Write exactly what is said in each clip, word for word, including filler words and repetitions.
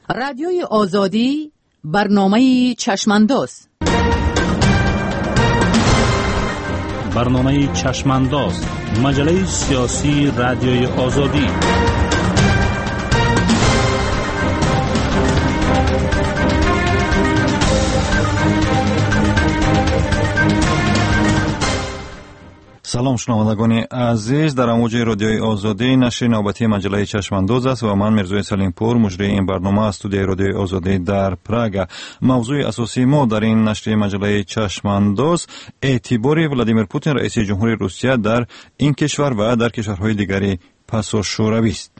رادیوی آزادی برنامه چشمانداز. برنامه چشمانداز، مجله سیاسی رادیوی آزادی. سلام شنوندگان عزیز، در امواج رادیوی آزادی نشر نوبتی مجله چشمانداز است و من میرزوی سلیمپور مجری این برنامه از استودیوی رادیوی آزادی در پراگ. موضوع اساسی ما در این نشر مجله چشمانداز اعتبار ولادیمیر پوتین رئیس جمهوری روسیه در این کشور و در کشورهای دیگری پس از شوروی است.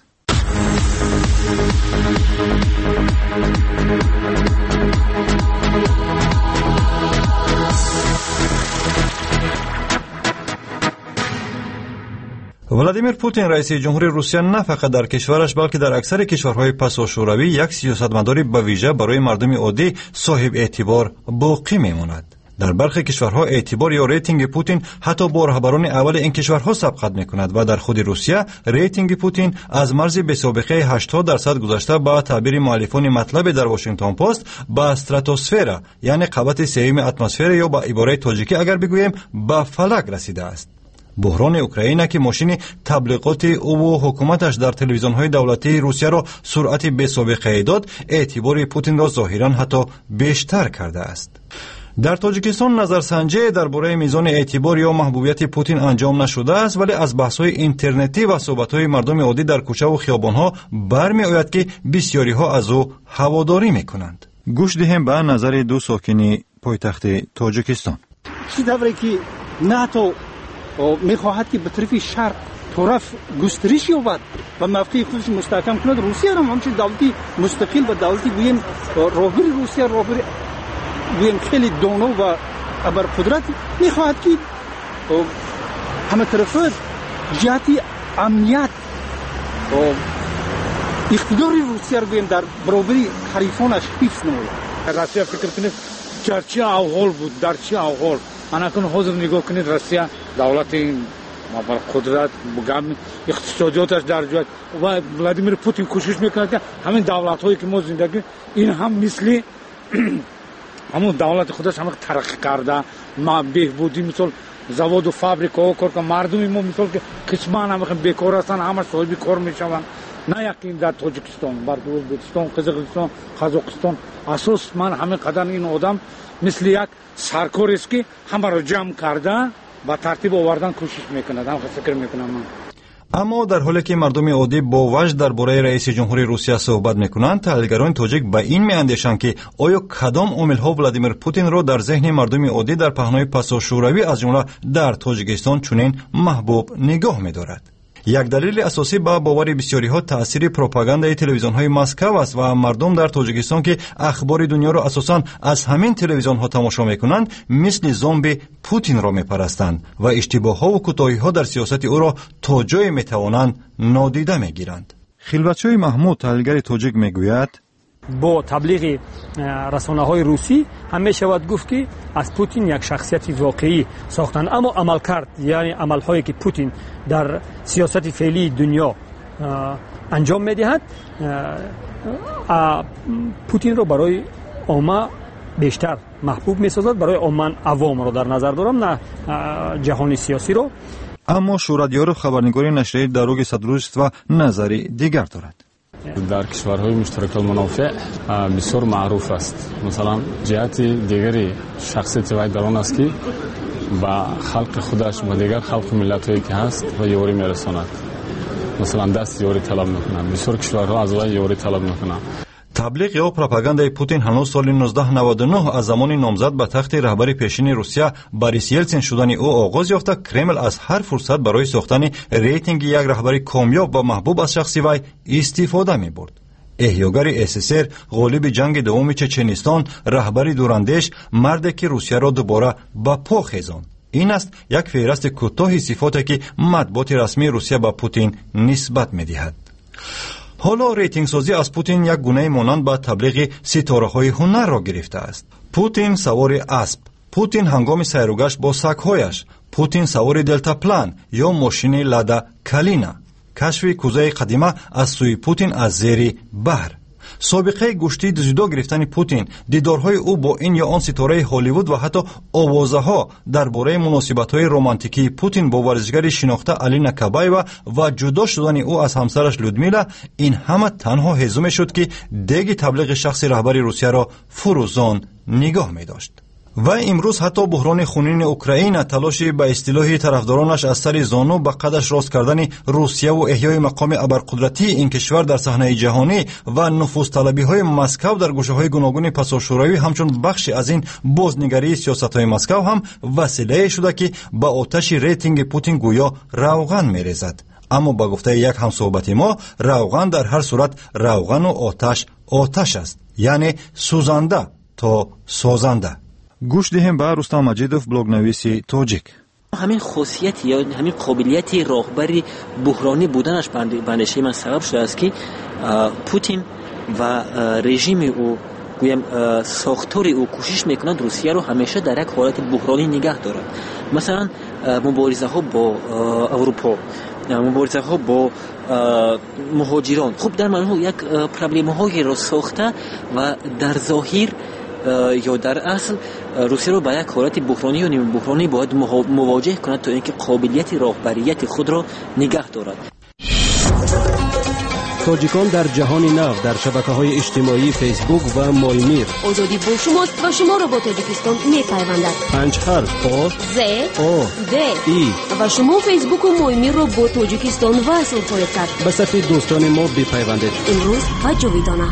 ولادیمیر پوتین رئیس جمهوری روسیه نه فقط در کشورش بلکه در اکثر کشورهای پس از شوروی یک سیاستمدار به ویژه برای مردم عادی صاحب اعتبار باقی میماند. در برخی کشورها اعتبار یا ریتینگ پوتین حتی با رهبران اول این کشورها سبقت میکند و در خود روسیه ریتینگ پوتین از مرز بی‌سابقه هشتاد درصد گذشته با تعبیر مؤلفان مطلب در واشنگتن پست به استراتوسفر، یعنی قبط سوم اتمسفر یا با عباره تاجیکی اگر بگوییم به فلک رسیده است. بحران اوکراین که ماشین تبلیغات او و حکومتش در تلویزیون‌های دولتی روسیه را سرعت بی‌سابقه داد، اعتبار پوتین را ظاهراً حتی بیشتر کرده است. در تاجیکستان نظرسنجی درباره میزان اعتبار یا محبوبیت پوتین انجام نشده است، ولی از بحث‌های اینترنتی و صحبت‌های مردم عادی در کوچه و خیابان‌ها برمی‌آید که بسیاری‌ها از او هواداری می‌کنند. گوش دهیم به نظر دو ساکن پایتخت تاجیکستان. چیزی که نه تو میخواهد که به طرف شرق طرف گسترش یابد و موقع خودش مستحکم کند. روسیه هم همچنین دولتی مستقل و دولتی گویم راهبر روسیه راهبر گویم خیلی دانا و ابرقدرت میخواهد که همه طرفه جهتی امنیت و اقتدار روسیه رو گویم در برابری حریفانش حفظ نماید. روسیه فکر کنید در چه احوال بود، در چه احوال انا کن حاضر نگاه کنید روسیه دولت این قدرت بگم اقتصادیاتش در جای و ولادیمیر پوتین کوشش میکنه که همین دولت هایی که ما زندگی این هم مثل همون دولت خودش هم ترقی کرده، ما بهبودی مثل زواد و فابریکا ها کار که مردم ما مثل که قسمان هم بیکار هستن همه صاحب کار میشون. نه یکی در تاجیکستان، بلکه ازبکستان، قزاقستان، قزاقستان اساس من همین قدر این آدم مثل یک سرکار است که همه را جمع کرده و ترتیب آوردن کوشش میکنه. هم فکر میکنم من. اما در حالی که مردم عادی با وجد درباره رئیس جمهوری روسیه صحبت میکنند، تحلیلگران تاجیک به این میاندیشند که آیا کدام عامل‌ها ولادیمیر پوتین را در ذهن مردم عادی در پهنای پس از شوروی از جمله در تاجیکستان چنین محبوب نگاه می‌دارد. یک دلیل اساسی با باور بسیاری‌ها تأثیر پروپاگاندای تلویزیون‌های مسکو است و مردم در تاجیکستان که اخبار دنیا را اساساً از همین تلویزیون‌ها تماشا می‌کنند مثل زامبی پوتین را می‌پرستند و اشتباه‌ها و کوتاهی‌ها در سیاست او را تا جای می‌توانند نادیده می‌گیرند. خلوتچوی محمود تحلیلگر تاجیک می‌گوید با تبلیغ رسانه‌های روسی هم می‌شود گفت که از پوتین یک شخصیت واقعی ساختن، اما عمل کرد یعنی عمل‌هایی که پوتین در سیاست فعلی دنیا انجام می‌دهد پوتین رو برای عامه بیشتر محبوب می‌سازد، برای عامه عوام رو در نظر دارم نه جهانی سیاسی رو. اما شورادیار خبرنگار نشریه داروگ صدروست و نظری دیگر دارد. در کشورهای مشترک المنافع بسیار معروف است. مثلا جهت دیگری شخصیت وی در آن است که با خلق خودش و دیگر خلق ملت‌هایی که هست و یاری میرساند. مثلا دست یاری طلب میکنند. بسیار کشورها از وی یاری طلب میکنند. تبلیغ یا پروپاگاندای پوتین هنوز سال نوزده نود و نه از زمان نامزد به تخت رهبری پیشین روسیه باریس یلتسین شدن او آغاز یافته. کرمل از هر فرصت برای ساختن ریتینگ یک رهبری کامیاب و محبوب از شخصی وی استفاده می‌برد. احیاگر اس اس ار، غالب جنگ دوم چچنستان، رهبری دوراندیش، مردی که روسیه را دوباره به پا خیزاند. این است یک فهرست کوتاه صفاتی که مطبوعات رسمی روسیه به پوتین نسبت می‌دهد. حالا ریتینگ سازی از پوتین یک گونه مانند به تبلیغ ستاره‌های هنر را گرفته است. پوتین سوار اسب، پوتین هنگام سیروگشت با سگ‌هایش، پوتین سوار دلتاپلان یا ماشین لادا کالینا، کشف کوزه قدیمه از سوی پوتین از زیر بحر، سابقه گشتی جدا گرفتن پوتین، دیدارهای او با این یا آن ستاره هالیوود و حتی آوازه‌ها درباره مناسبت‌های رمانتیکی پوتین با ورزشگر شناخته الینا کابایوا و جدا شدن او از همسرش لودمیلا، این همه تنها هزوم شد که دیگ تبلیغ شخص رهبر روسیه را فروزان نگاه می داشت. و امروز حتی بحران خونین اوکراین، تلاشی به اصطلاح طرفدارانش از سر زانو به قدش راست کردن روسیه و احیای مقام ابرقدرتی این کشور در صحنه جهانی و نفوذ طلبی های مسکو در گوشه های گوناگون پساشوروی همچون بخشی از این بازنگری سیاست های مسکو هم وسیله شده که به آتش ریتینگ پوتین گویا روغن میریزد. اما با گفته یک همصحبت ما، روغن در هر صورت روغن و آتش آتش است، یعنی سوزنده تا سازنده. گوش دهیم به رستم مجیدوف، بلاگ نویسی تاجیک. همین خاصیت یا همین قابلیت راهبری بحرانی بودنش بندشه من سبب شده است که پوتین و رژیم او گویم ساختاری او کوشش میکند روسیه رو همیشه در یک حالت بحرانی نگه دارد. مثلا مبارزه ها با اروپا، مبارزه ها با مهاجران، خب در معنی یک پرابلم هایی را ساخته و در ظاهر یا در اصل روسیه رو به یک حالت بحرانی یا نیم بحرانی باید مواجه کند تا اینکه قابلیت راهبریت خود را نگه دارد. تاجیکان در جهان نو در شبکه‌های اجتماعی فیسبوک و مایمیر. آزادی با شماست و شما را با تاجیکستان می‌پیوندد. پنج حرف آ ز او د ای و شما فیسبوک و مایمیر را با تاجیکستان وصل خواهید کرد. به صفحه دوستان ما بپیوندید. امروز و جاویدانه.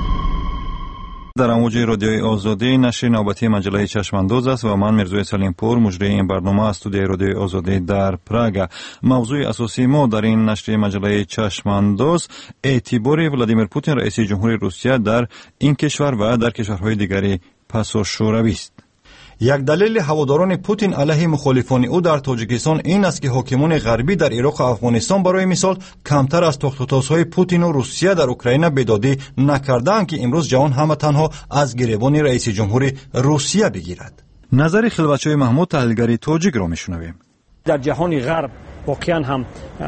در امواج رادیوی آزادی نشر نوبتی مجله چشمانداز است و من میرزوی سلیمپور مجری این برنامه از استودیوی رادیوی آزادی در پراگ. موضوع اساسی ما در این نشر مجله چشمانداز اعتبار ولادیمیر پوتین رئیس جمهوری روسیه در این کشور و در کشورهای دیگری پساشوروی است. یک دلیل هواداران پوتین علیه مخالفان او در تاجیکستان این است که حاکمان غربی در عراق و افغانستان برای مثال کمتر از تخت و تازهای پوتین و روسیه در اوکراین بیدادی نکردند که امروز جهان همه تنها از گریبان رئیس جمهور روسیه بگیرد. نظر خلوتچوی محمود، تحلیلگر تاجیک را میشنویم. در جهان غرب واقعا هم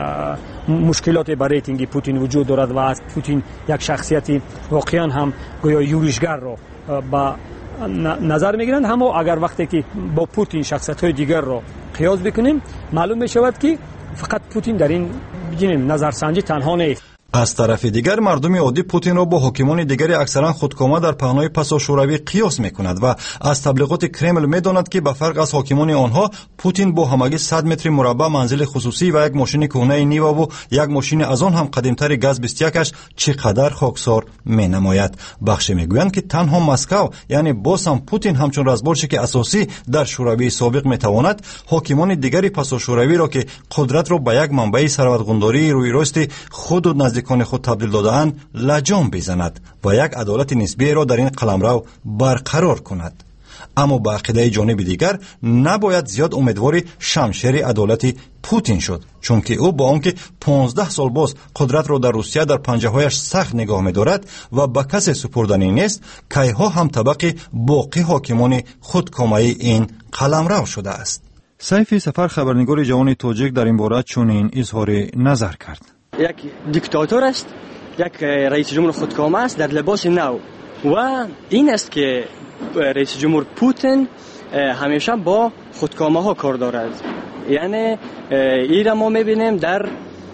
مشکلات برای ریتینگ پوتین وجود دارد و از پوتین یک شخصیتی واقعا هم گویا یورشگر را با نظر میگیرند. اما اگر وقتی که با پوتین شخصیت‌های دیگر را قیاس بکنیم معلوم میشود که فقط پوتین در این بگیم نظرسنجی تنها نیست. از طرف دیگر مردم عادی پوتین را با حاکمان دیگری اکثرا خودکامه در پهنای پساشوروی قیاس میکند و از تبلیغات کرمل میداند که به فرق از حاکمان آنها پوتین با همگی صد متر مربع منزل خصوصی و یک ماشین کهنه نیو و یک ماشین از آن هم قدیمتر گاز بیست و یکش چقدر خاکسار مینماید. بخشی میگویند که تنها مسکو، یعنی باز هم پوتین همچون رزبالشک اساسی در شوروی سابق میتواند حاکمان دیگری پساشوروی را که قدرت را به یک منبع ثروت‌گذاری روی راست خود و نزدیک کان خود تبدیل دادن لجام بزند و یک عدالت نسبی را در این قلمرو برقرار کند. اما با عقیده جانب دیگر نباید زیاد امیدوار شمشیر عدالت پوتین شد، چون که او با آنکه پانزده سال باز قدرت را در روسیه در پنجه‌هایش سخت نگاه می‌دارد و به کسی سپردنی نیست، کیها هم طبق باقی حاکمان خودکامه این قلمرو شده است. سیفی سفر، خبرنگار جوان تاجیک، در این باره چنین اظهار نظر کرد. یک دیکتاتور است، یک رئیس جمهور خودکامه است در لباس نو و این است که رئیس جمهور پوتین همیشه با خودکامه ها کار دارد. یعنی این را ما میبینیم در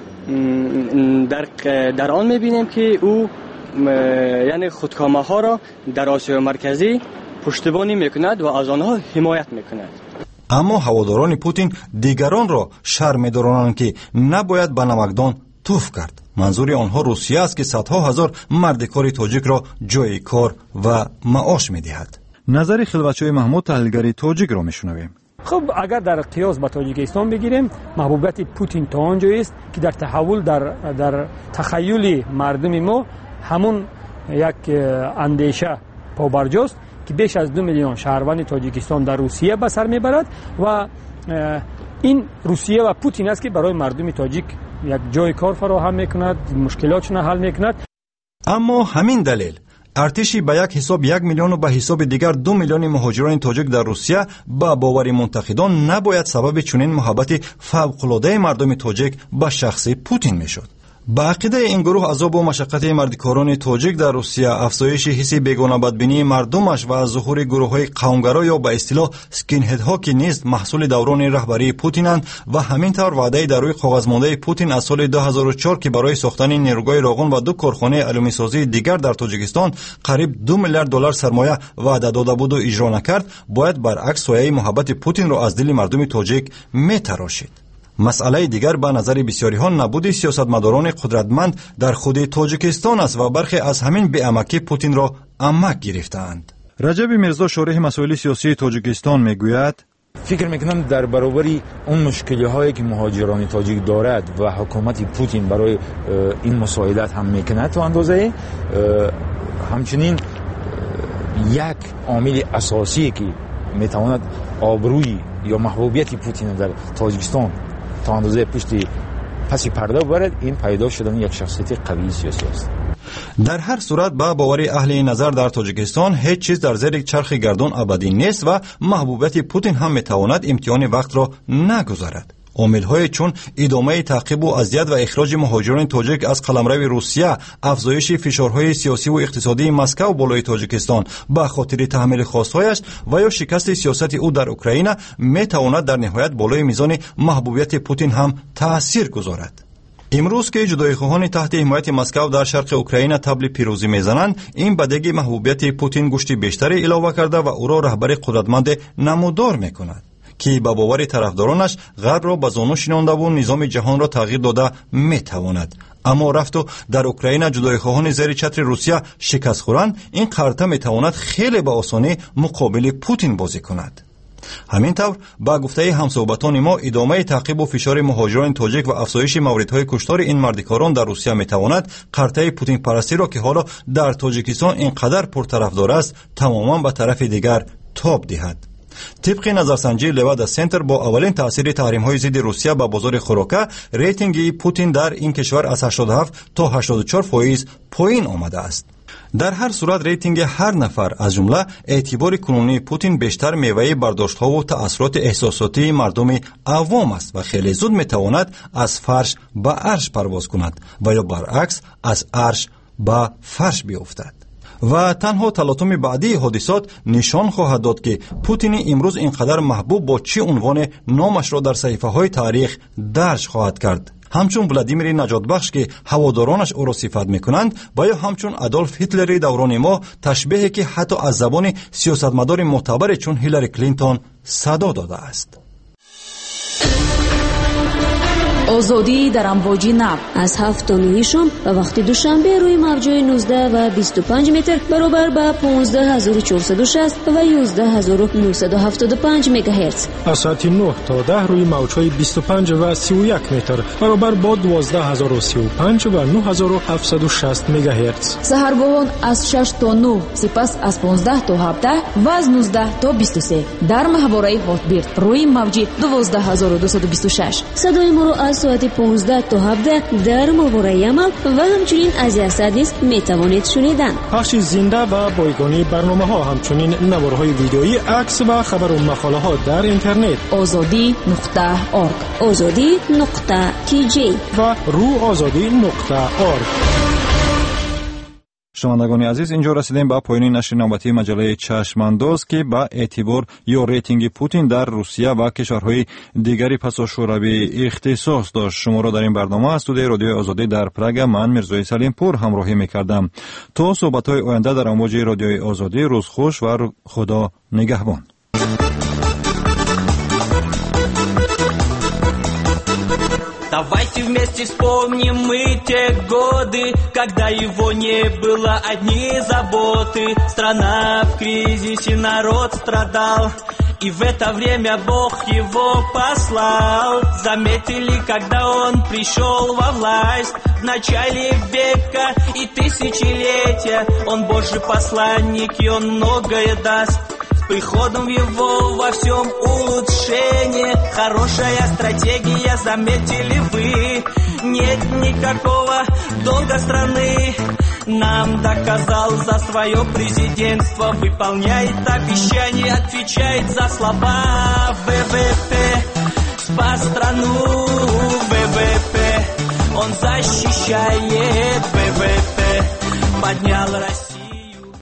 در در آن میبینیم که او یعنی خودکامه ها را در آسیا مرکزی پشتیبانی میکند و از آنها حمایت میکند. اما هواداران پوتین دیگران را شرم می‌دارند که نباید به نمکدان توف کرد. منظور آنها روسیه است که صدها هزار مرد کار تاجیک را جای کار و معاش می‌دهد. نظر خلوتچوی محمود، تحلیلگر تاجیک را میشنویم. خب اگر در قیاس با تاجیکستان بگیریم، محبوبیت پوتین تا آنجایی است که در تحول در در تخیل مردم ما همون یک اندیشه پابرجاست که بیش از دو میلیون شهروند تاجیکستان در روسیه به سر میبرد و این روسیه و پوتین است که برای مردم تاجیک یک جای کار فراهم میکند، مشکلاتشون حل میکند. اما همین دلیل ارتشی به یک حساب یک میلیون و به حساب دیگر دو میلیون مهاجران تاجیک در روسیه با باور منتقدان نباید سبب چنین محبت فوق‌العاده مردم تاجیک به شخص پوتین میشد. با عقیده این گروه عذاب و مشقت مردکاران تاجیک در روسیه، افزایش حس بیگانه بدبینی مردمش و از ظهور گروه‌های قومگرا یا به اصطلاح اسکین هدها که نیست محصول دوران رهبری پوتینند و همین طور وعده در روی کاغذ مانده پوتین از سال دو هزار و چهار که برای ساختن نیروگاه راغون و دو کارخانه آلومینی سازی دیگر در تاجیکستان قریب دو میلیارد دلار سرمایه وعده داده بود و اجرا نکرد، باید برعکس سایه محبت پوتین را از دل مردم تاجیک میتراشید. مسئله دیگر به نظر بسیاری ها نبود سیاستمداران قدرتمند در خود تاجیکستان است و برخی از همین بی‌عمکی پوتین را عمک گرفتند. رجب میرزا شارح مسائل سیاسی تاجیکستان میگوید فکر میکنم در برابر اون مشکلی هایی که مهاجران تاجیک دارد و حکومت پوتین برای این مساعدت هم میکنه تو اندازه همچنین یک عامل اساسی که میتواند آبروی یا محبوبیت پوتین در تاجیکستان تا اندازه پشت پسی پرده ببرد، این پیدا شدن یک شخصیت قوی سیاسی است. در هر صورت با باور اهل نظر در تاجیکستان هیچ چیز در زیر چرخ گردون ابدی نیست و محبوبیت پوتین هم میتواند امتحان وقت را نگذارد. عامل‌های چون ادامه تعقیب و اذیت و اخراج مهاجران تاجیک از قلمرو روسیه، افزایش فشارهای سیاسی و اقتصادی مسکو بالای تاجیکستان به خاطر تحمل خواستهایش و یا شکست سیاست او در اوکراین میتواند در نهایت بالای میزان محبوبیت پوتین هم تأثیر گذارد. امروز که جدایخواهان تحت حمایت مسکو در شرق اوکراین طبل پیروزی میزنند، این بدگی محبوبیت پوتین گوشت بیشتری علاوه کرده و او را رهبر قدرتمند نمودار میکند که با باور طرفدارانش غرب را به زانو شینانده و نظام جهان را تغییر داده میتواند. اما رفت و در اوکراین جدایخواهان زیر چتر روسیه شکست خورند، این قرطه میتواند خیلی به آسانی مقابل پوتین بازی کند. همین طور با گفته همصحبتان ما ادامه تعقیب و فشار مهاجران تاجیک و افزایش موردهای کشتار این مردکاران در روسیه میتواند قرطه پوتین پرستی را که حالا در تاجیکستان اینقدر پرطرفدار است تماما به طرف دیگر تاب دهد. طبق نظرسنجی لودا سنتر با اولین تاثیر تحریم‌های ضد روسیه به بازار خوراک، ریتینگ پوتین در این کشور از هشتاد و هفت تا هشتاد و چهار فیصد پایین آمده است. در هر صورت ریتینگ هر نفر از جمله اعتبار کنونی پوتین بیشتر میوه برداشت‌ها و تأثیرات احساساتی مردم عوام است و خیلی زود میتواند از فرش به عرش پرواز کند و یا برعکس از عرش به فرش بیفتد. و تنها تلاطم بعدی حادثات نشان خواهد داد که پوتین امروز اینقدر محبوب با چه عنوان نامش را در صحیفه های تاریخ درج خواهد کرد. همچون ولادیمیر نجات بخش که هوادارانش او را صفت میکنند و یا همچون ادولف هیتلر دوران ما، تشبیهی که حتی از زبان سیاستمدار معتبر چون هیلاری کلینتون صدا داده است. آزادی در امواج نو از هفت تا نه شام و وقت دوشنبه روی موج‌های نوزده و بیست و پنج متر برابر با پانزده هزار و چهارصد و شصت و یازده هزار و نهصد و هفتاد و پنج مگاهرتز. از ساعت نه تا ده روی موج‌های بیست و پنج و سی و یک متر برابر با دوازده هزار و سی و پنج و نه هزار و هفتصد و شصت مگاهرتز. سحرگاهان از شش تا نه، سپس از پانزده تا هفده و از نوزده تا بیست و سه در محوره هاتبیرد روی موج دوازده هزار و دویست و بیست و شش. صدای ما را از ساعت پانزده تا هفده در محوره عمل و همچنین از یاسد نیز میتوانید شنیدن. پخش زنده و بایگانی برنامه ها، همچنین نوارهای ویدئویی، عکس و خبر و مقاله ها در اینترنت آزادی نقطه اورگ، آزادی نقطه کی جی و رو آزادی نقطه اورگ. شنوندگان عزیز، اینجا رسیدیم به پایان نشر نوبتی مجله چشمانداز که با اعتبار یا ریتینگ پوتین در روسیه و کشورهای دیگری پس از شوروی اختصاص داشت. شما را در این برنامه از استودیوی رادیوی آزادی در پراگ من میرزای سلیم پور همراهی میکردم. تا صحبت‌های آینده در امواج رادیوی آزادی، روز خوش و خدا نگهبان. Давайте вместе вспомним мы те годы, когда его не было, одни заботы. Страна в кризисе, народ страдал, и в это время Бог его послал. Заметили, когда он пришел во власть в начале века и тысячелетия. Он Божий посланник, и он многое даст. Приходом его во всем улучшение, хорошая стратегия, заметили вы. Нет никакого долга страны, нам доказал за свое президентство. Выполняет обещания, отвечает за слова. ВВП спас страну, ВВП он защищает ВВП, поднял Россию.